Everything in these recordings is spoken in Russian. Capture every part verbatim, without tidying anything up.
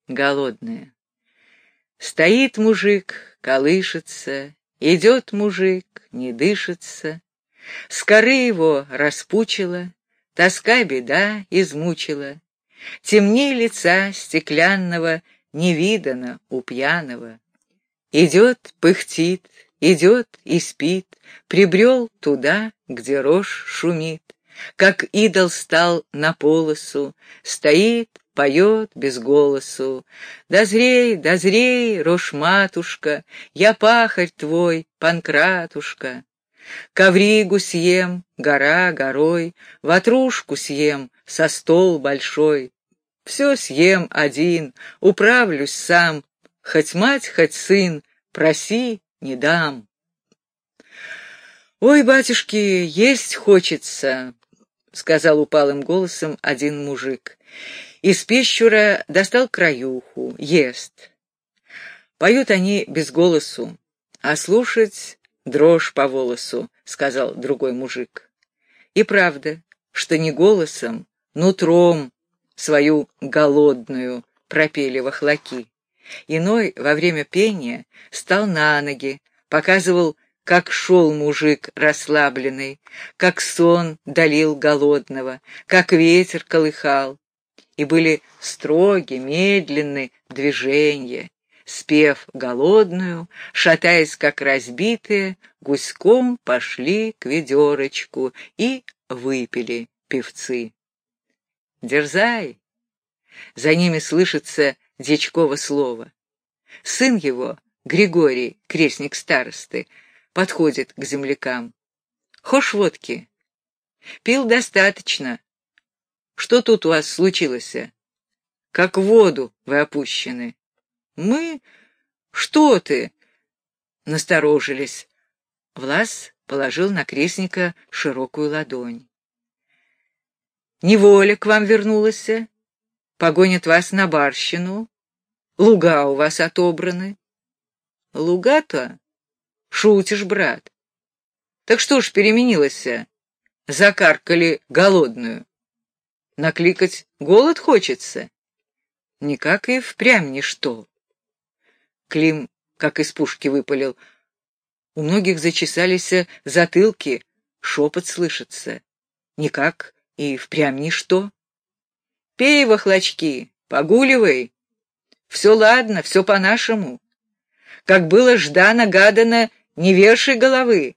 голодная. Стоит мужик, колышется, идет мужик, не дышится. С коры его распучила, тоска беда измучила. Темней лица стеклянного не видано у пьяного. Идет, пыхтит, идет и спит, прибрел туда, где рожь шумит. Как идол стал на полосу, стоит, поет без голосу. Дозрей, дозрей, рожь-матушка, я пахарь твой, Панкратушка. Ковригу съем, гора горой, ватрушку съем, со стол большой. Все съем один, управлюсь сам, хоть мать, хоть сын, проси, не дам. «Ой, батюшки, есть хочется», — сказал упалым голосом один мужик. Из пещура достал краюху, ест. Поют они без голосу, а слушать дрожь по волосу, — сказал другой мужик. И правда, что не голосом, нутром свою голодную пропели вахлаки. Иной во время пения стал на ноги, показывал, как шел мужик расслабленный, как сон долил голодного, как ветер колыхал. И были строги, медленные движения. Спев голодную, шатаясь как разбитые, гуськом пошли к ведерочку и выпили певцы. «Дерзай!» За ними слышится дьячково слово. Сын его, Григорий, крестник старосты, подходит к землякам. «Хошь водки?» «Пил достаточно. Что тут у вас случилось? Как в воду вы опущены». «Мы? Что ты?» Насторожились. Влас положил на крестника широкую ладонь. «Неволя к вам вернулась, погонят вас на барщину, луга у вас отобраны». «Луга-то? Шутишь, брат. Так что ж переменилось? Закаркали голодную. Накликать голод хочется? Никак и впрямь ничто». Клим, как из пушки, выпалил. У многих зачесались затылки, шепот слышится. Никак и впрямь ничто. «Пей, вахлачки, погуливай. Все ладно, все по-нашему. Как было ждано-гадано, не вешай головы».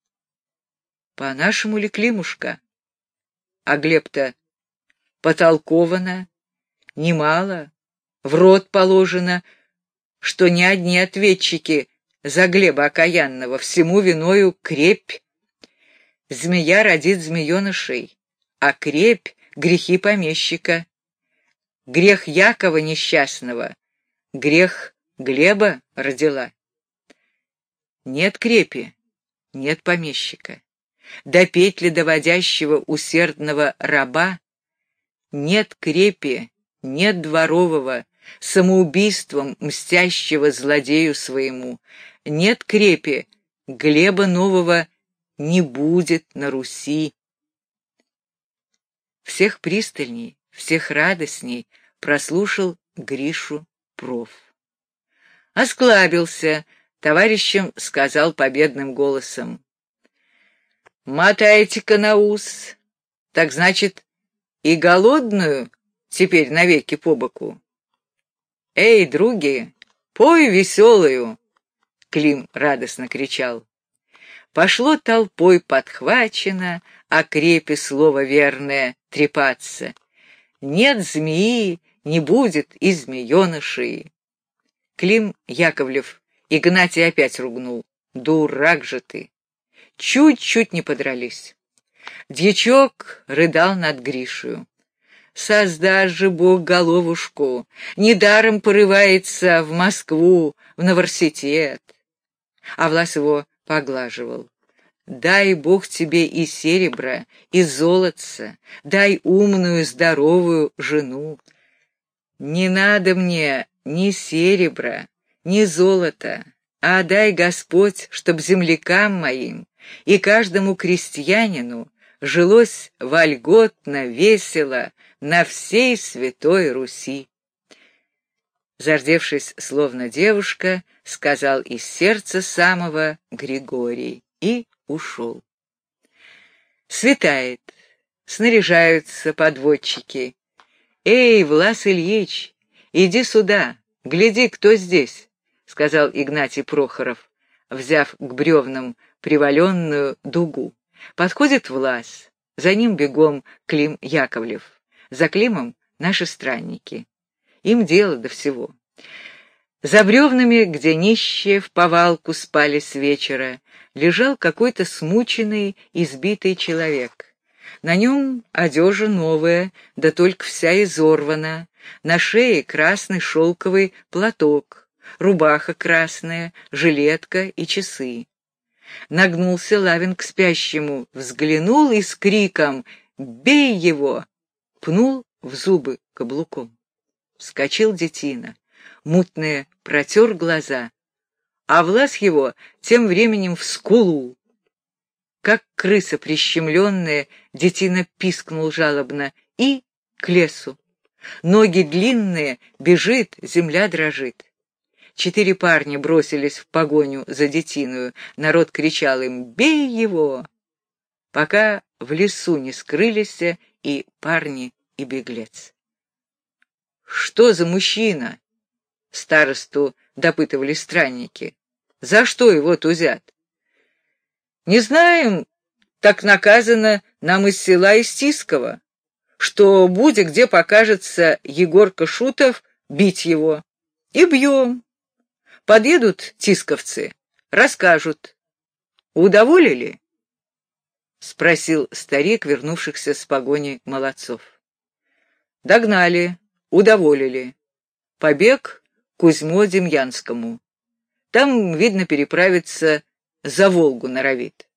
«По-нашему ли, Климушка?» А Глеб-то потолковано, немало, в рот положено, что не одни ответчики за Глеба окаянного, всему виною крепь. Змея родит змеенышей, а крепь — грехи помещика. Грех Якова несчастного, грех Глеба родила. Нет крепи, нет помещика. До петли доводящего усердного раба нет крепи, нет дворового, самоубийством мстящего злодею своему, нет крепи, Глеба нового не будет на Руси. Всех пристальней, всех радостней прослушал Гришу проф. Осклабился, товарищам сказал победным голосом: «Мотайте-ка на ус, так значит, и голодную теперь навеки по боку. Эй, други, пой веселую!» Клим радостно кричал. Пошло толпой подхвачено, о крепе слово верное трепаться. Нет змеи, не будет и змеенышей. Клим Яковлев Игнатий опять ругнул. «Дурак же ты!» Чуть-чуть не подрались. Дьячок рыдал над Гришею. «Создай же Бог головушку, недаром порывается в Москву, в университет». А Влас его поглаживал. «Дай Бог тебе и серебра, и золотца, дай умную, здоровую жену. Не надо мне ни серебра, ни золота, а дай, Господь, чтоб землякам моим и каждому крестьянину жилось вольготно, весело на всей святой Руси». Зардевшись, словно девушка, сказал из сердца самого Григорий и ушел. Светает, снаряжаются подводчики. «Эй, Влас Ильич, иди сюда, гляди, кто здесь», — сказал Игнатий Прохоров, взяв к бревнам приваленную дугу. Подходит Влас, за ним бегом Клим Яковлев. За Климом наши странники. Им дело до всего. За бревнами, где нищие в повалку спали с вечера, лежал какой-то смученный, избитый человек. На нем одежа новая, да только вся изорвана, на шее красный шелковый платок, рубаха красная, жилетка и часы. Нагнулся Лавин к спящему, взглянул и с криком «Бей его!» пнул в зубы каблуком. Вскочил детина, мутные протер глаза, а Влас его тем временем в скулу. Как крыса прищемленная, детина пискнул жалобно и к лесу. Ноги длинные, бежит, земля дрожит. Четыре парня бросились в погоню за детиную. Народ кричал им «Бей его!», пока в лесу не скрылись и парни, и беглец. «Что за мужчина?» — старосту допытывали странники. «За что его тузят?» «Не знаем, так наказано нам из села Истиского, что, будь где покажется Егорка Шутов, бить его. И бьем. Подъедут тисковцы, расскажут. Удоволили?» — спросил старик, вернувшихся с погони молодцов. «Догнали, удоволили. Побег к Кузьмо-Демьянскому. Там, видно, переправиться за Волгу норовит».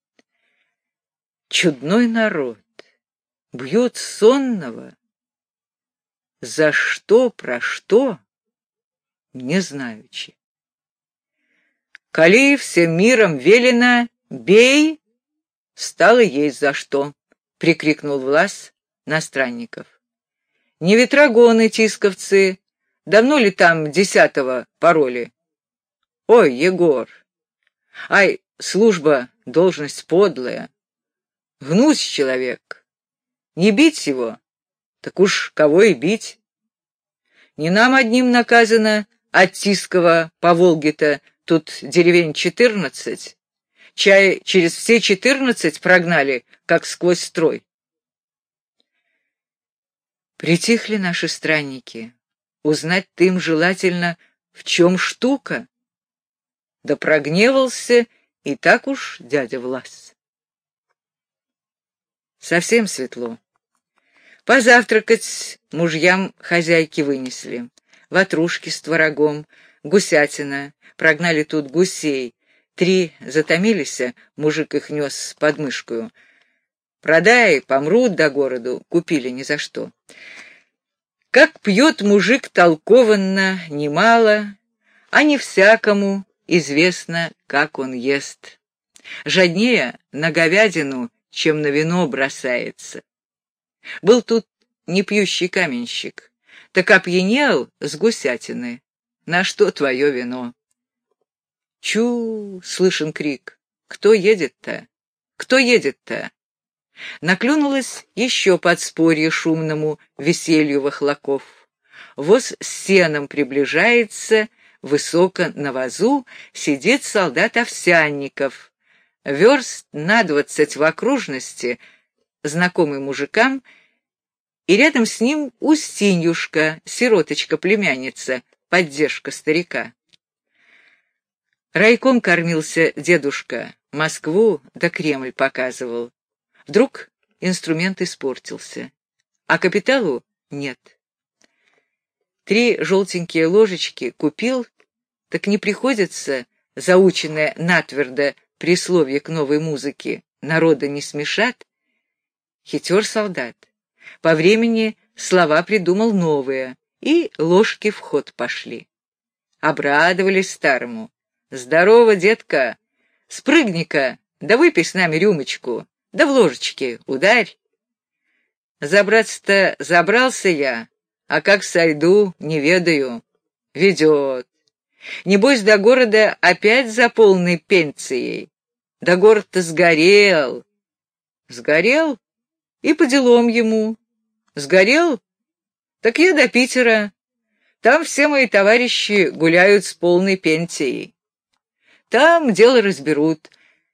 Чудной народ. Бьют сонного. За что, про что, не знаючи. «Коли всем миром велено, бей!» «Стало есть за что!» — прикрикнул Влас на странников. «Не ветрогоны, тисковцы, давно ли там десятого пароли?» «Ой, Егор! Ай, служба, должность подлая! Гнусь человек! Не бить его, так уж кого и бить! Не нам одним наказано от Тискова по Волге-то, тут деревень четырнадцать, чай через все четырнадцать прогнали, как сквозь строй». Притихли наши странники. Узнать-то им желательно, в чем штука. Да прогневался и так уж дядя Влас. Совсем светло. Позавтракать мужьям хозяйки вынесли. Ватрушки с творогом, гусятина, прогнали тут гусей. Три затомились, мужик их нес под мышкою. Продай, помрут до городу, купили ни за что. Как пьет мужик толкованно, немало, а не всякому известно, как он ест. Жаднее на говядину, чем на вино бросается. Был тут непьющий каменщик, так опьянел с гусятины. На что твое вино? Чу, слышен крик. Кто едет-то? Кто едет-то? Наклюнулось еще подспорье шумному веселью вахлаков. Воз с сеном приближается, высоко на возу сидит солдат Овсянников. Верст на двадцать в окружности, знакомый мужикам, и рядом с ним Устиньюшка, сироточка-племянница, поддержка старика. Райком кормился дедушка, Москву да Кремль показывал. Вдруг инструмент испортился, а капиталу нет. Три желтенькие ложечки купил, так не приходится, заученное натвердо присловие к новой музыке, народа не смешат. Хитер солдат. По времени слова придумал новые, и ложки в ход пошли. Обрадовались старому. «Здорово, детка! Спрыгни-ка, да выпей с нами рюмочку, да в ложечке ударь!» Забраться-то забрался я, а как сойду, не ведаю. Ведет. Небось, до города опять за полной пенсией. Да город-то сгорел. Сгорел? И по делам ему. Сгорел? Так я до Питера. Там все мои товарищи гуляют с полной пенсией. Там дело разберут.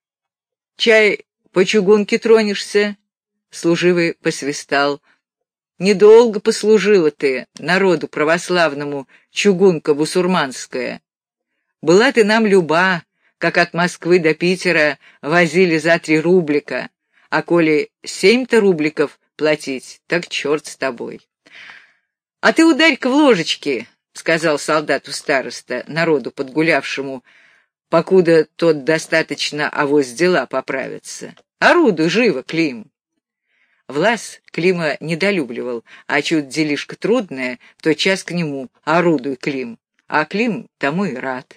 Чай по чугунке тронешься? Служивый посвистал. Недолго послужила ты народу православному, чугунка бусурманская. Была ты нам люба, как от Москвы до Питера возили за три рублика, а коли семь-то рубликов платить, так черт с тобой. — А ты ударь-ка в ложечки, — сказал солдату староста, народу подгулявшему, покуда тот достаточно авось дела поправится. Орудуй живо, Клим. Влас Клима недолюбливал, а чуть делишка трудная, то час к нему орудуй, Клим, а Клим тому и рад.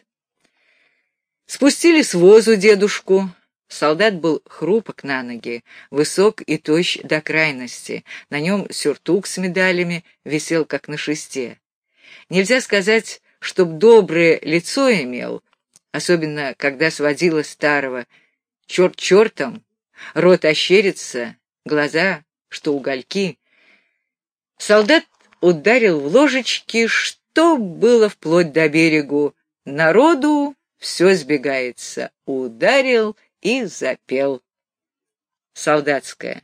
Спустили с возу дедушку. Солдат был хрупок на ноги, высок и тощ до крайности. На нем сюртук с медалями висел, как на шесте. Нельзя сказать, чтоб доброе лицо имел, особенно когда сводила старого. Черт чертом, рот ощерится, глаза, что угольки. Солдат ударил в ложечки, что было вплоть до берегу. Народу все сбегается. Ударил и запел. Солдатская.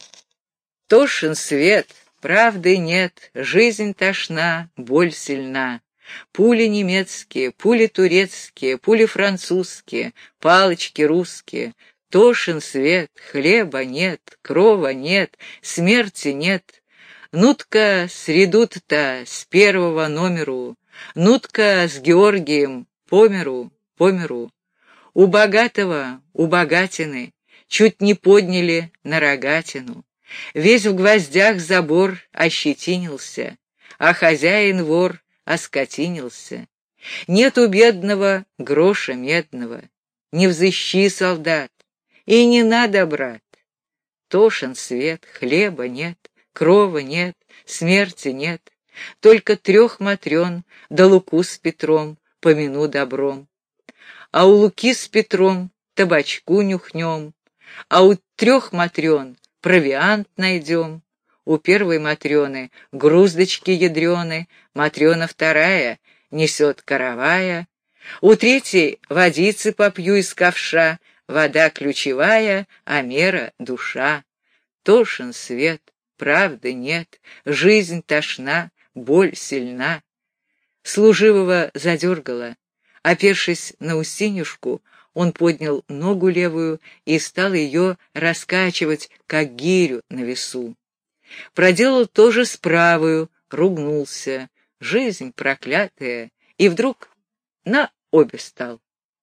Тошен свет, правды нет, жизнь тошна, боль сильна. Пули немецкие, пули турецкие, пули французские, палочки русские. Тошен свет, хлеба нет, крова нет, смерти нет. Нутка с редут-то с первого номеру, нутка с Георгием по миру, по миру. У богатого, у богатины, чуть не подняли на рогатину. Весь в гвоздях забор ощетинился, а хозяин вор оскотинился. Нет у бедного гроша медного, не взыщи, солдат, и не надо, брат. Тошен свет, хлеба нет, крова нет, смерти нет, только трех матрен, да Луку с Петром помяну добром. А у Луки с Петром табачку нюхнем, а у трех матрен провиант найдем. У первой матрены груздочки ядрены, матрена вторая несет каравая, у третьей водицы попью из ковша, вода ключевая, а мера — душа. Тошен свет, правды нет, жизнь тошна, боль сильна. Служивого задергало. Опершись на Устинюшку, он поднял ногу левую и стал ее раскачивать, как гирю на весу. Проделал то же с правою, ругнулся. Жизнь проклятая, и вдруг на обе стал.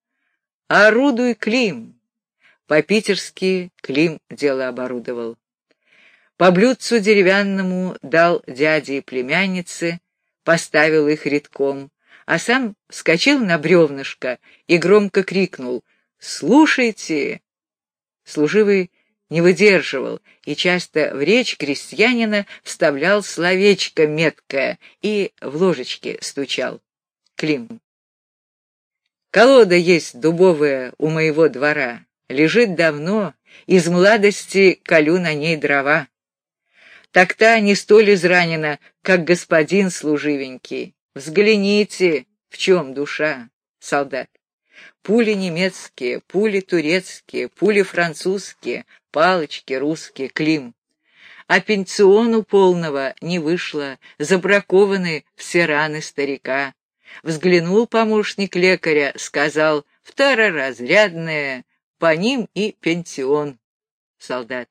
Орудуй, Клим. По-питерски Клим дело оборудовал. По блюдцу деревянному дал дяде и племяннице, поставил их редком, а сам вскочил на бревнышко и громко крикнул: «Слушайте!» Служивый не выдерживал и часто в речь крестьянина вставлял словечко меткое и в ложечке стучал. Клим. Колода есть дубовая у моего двора, лежит давно, из младости колю на ней дрова. Так та не столь изранена, как господин служивенький. Взгляните, в чем душа, солдат. Пули немецкие, пули турецкие, пули французские, палочки русские, Клим. А пенсиону полного не вышло, забракованы все раны старика. Взглянул помощник лекаря, сказал: второразрядные, по ним и пенсион. Солдат.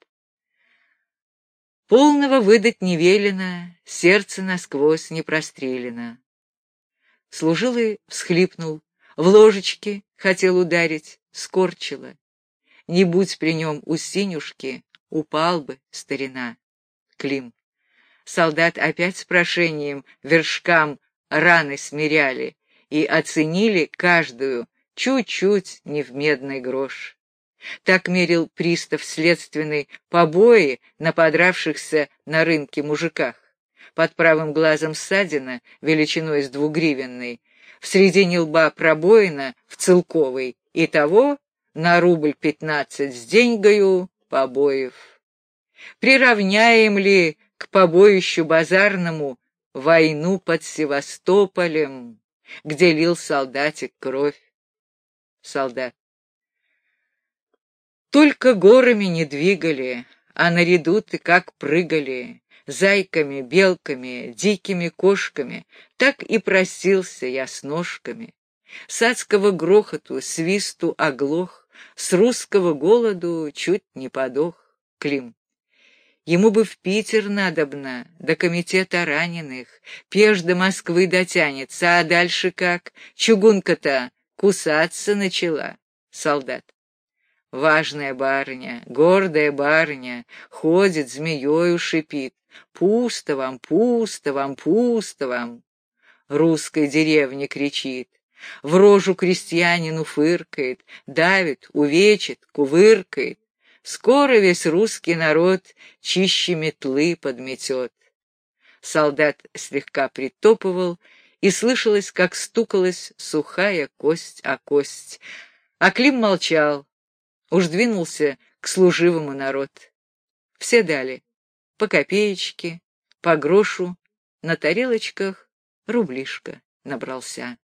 Полного выдать не велено, сердце насквозь не прострелено. Служилый всхлипнул, в ложечке хотел ударить, скорчило. Не будь при нем Устинюшки, упал бы старина. Клим. Солдат опять с прошением вершкам раны смиряли и оценили каждую чуть-чуть не в медный грош. Так мерил пристав следственный побои на подравшихся на рынке мужиках. Под правым глазом ссадина, величиной с двугривенной, в середине лба пробоина в целковой, и того на рубль пятнадцать с деньгою побоев. Приравняем ли к побоищу базарному войну под Севастополем, где лил солдатик кровь? Солдат. Только горами не двигали, а наряду ты как прыгали, зайками, белками, дикими кошками, так и просился я с ножками. С адского грохоту, свисту оглох, с русского голоду чуть не подох. Клим. Ему бы в Питер надобно, до комитета раненых, пеш до Москвы дотянется, а дальше как? Чугунка-то кусаться начала. Солдат. Важная барыня, гордая барыня, ходит, змеёю шипит. Пусто вам, пусто вам, пусто вам. Русской деревне кричит. В рожу крестьянину фыркает, давит, увечит, кувыркает. Скоро весь русский народ чище метлы подметет. Солдат слегка притопывал, и слышалось, как стукалась сухая кость о кость. А Клим молчал, уж двинулся к служивому народ. Все дали по копеечке, по грошу, на тарелочках рублишка набрался.